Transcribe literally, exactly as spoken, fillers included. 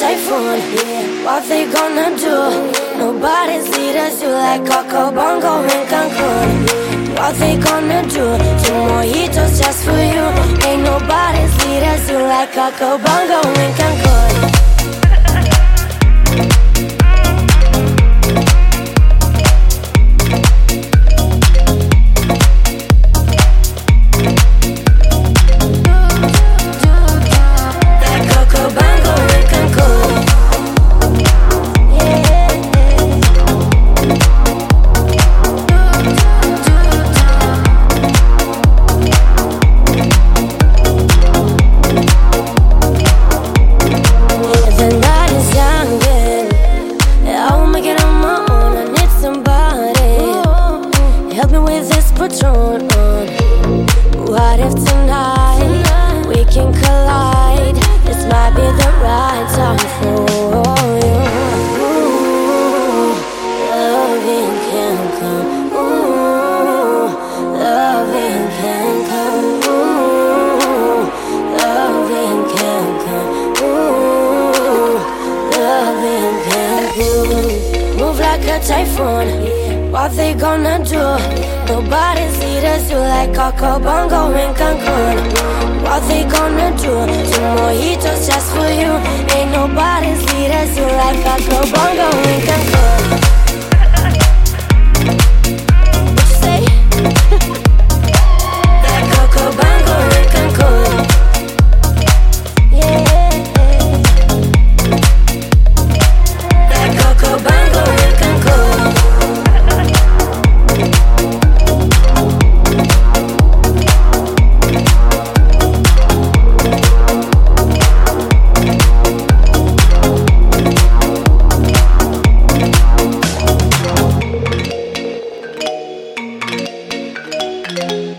typhoon. Yeah. What they gonna do? Nobody's lead us you like Coco Bongo in Cancun. What they gonna do? Two mojitos just for you. Ain't nobody's lead us you like Coco Bongo in Cancun. Patron on. What if tonight we can collide? This might be the right time for you. Ooh, loving can come. Ooh, loving can come. Ooh, loving can come. Ooh, loving can come. Move like a typhoon. What they gonna do? Nobody's lead us you like Coco Bongo in Cancun. What they gonna do? Two mojitos just for you. Ain't nobody's lead us you like Coco Bongo in Cancun. What you say? Like Coco Bongo in Cancun. Yeah. Like Coco Bongo in Cancun. Thank you.